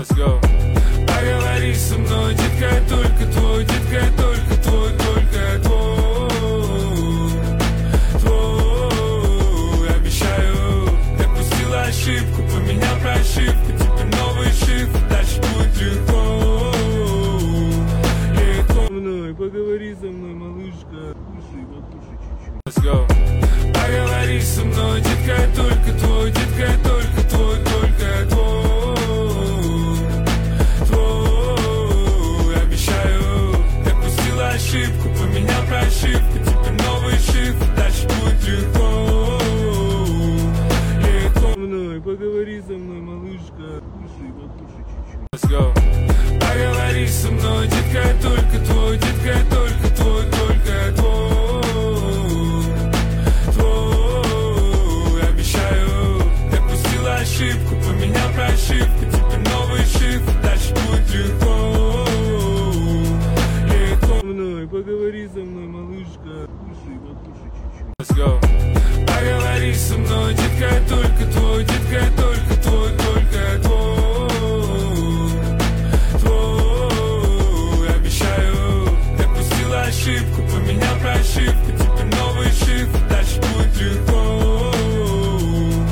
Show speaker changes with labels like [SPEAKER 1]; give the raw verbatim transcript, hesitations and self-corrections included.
[SPEAKER 1] Let's go. Поговори со мной, детка, я только твой, детка, я только твой, только твой, твой. Обещаю, допустила ошибку, поменял прошивку, теперь новый шифр, дальше будет легко, легко. Со мной, поговори со мной, малышка, кушай, покушай чуть-чуть. Let's go. Поговори со мной, детка, я только твой, детка, я только твой, только твой, твой. Обещаю, допустила ошибку, поменял прошивку, теперь новый шифр, дальше будет легко, легко. Со мной, поговори со мной, малышка, кушай, покушай чуть-чуть. Let's go. Поговори со мной, детка, я только твой, детка, я только твой, только твой, твой. Обещаю, допустила ошибку, поменял прошивку, теперь новый шифр, дальше будет легко, легко. Со мной, поговори со мной, малышка, кушай, покушай чуть-чуть. Let's go. Поговори со мной, детка, я только твой, детка, я